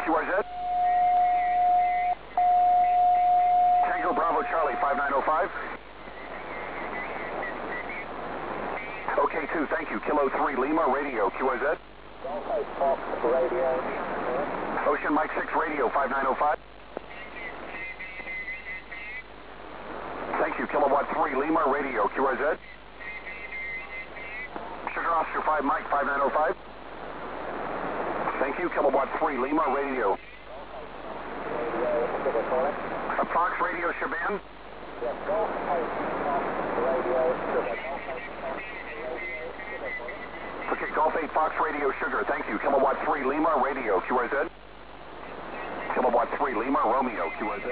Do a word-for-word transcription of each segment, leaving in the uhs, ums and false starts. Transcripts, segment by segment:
Q R Z. Tango Bravo Charlie, five nine oh five. OK two, thank you. Kilo three Lima, radio, Q R Z. Fox radio. Ocean Mike six radio, five nine oh five. Thank you, Kilowatt three Lima, radio, Q R Z. Sugar Oscar five Mike, five nine oh five. Thank you, Kilowatt three Lima, radio. A Fox radio, Shaban. Yes, Golf eight, Fox radio, sugar. Okay, Golf eight Fox radio, sugar. Thank you, Kilowatt three Lima, radio, Q R Z. Kilowatt three Lima, Romeo, Q R Z.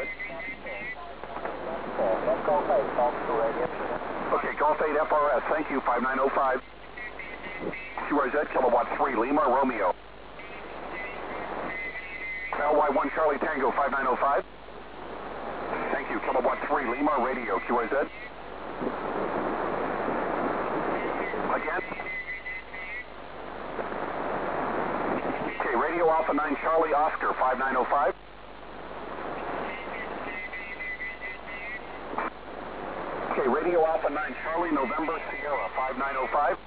Yes, Golf eight, Fox radio, sugar. Okay, Golf eight F R S, thank you, five nine oh five. Q R Z, Kilowatt three Lima, Romeo. L Y one Charlie Tango, five nine oh five. Thank you, Kilowatt three Lima, radio, Q R Z. Again. Okay, radio Alpha nine Charlie Oscar, five nine oh five. Okay, radio Alpha nine Charlie November Sierra, five nine oh five.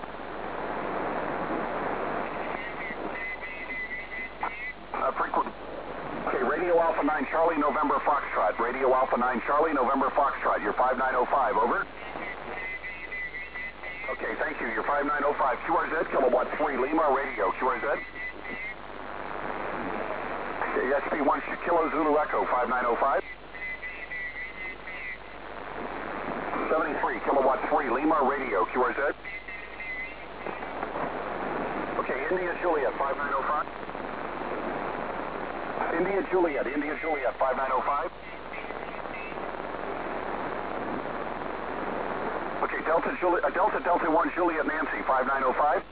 Uh, frequent. Okay, radio Alpha nine Charlie November Foxtrot. Radio Alpha nine Charlie November Foxtrot. You're five nine oh five, over. Okay, thank you. You're five nine oh five. Q R Z, Kilowatt three Lima, radio, Q R Z. Okay, S P one Kilo Zulu Echo, five nine oh five. seventy-three, Kilowatt three Lima, radio, Q R Z. Okay, India Juliet, five nine oh five. India Juliet, India Juliet, five nine oh five. Okay, Delta Juliet, uh, Delta Delta one Juliet Nancy, five nine oh five.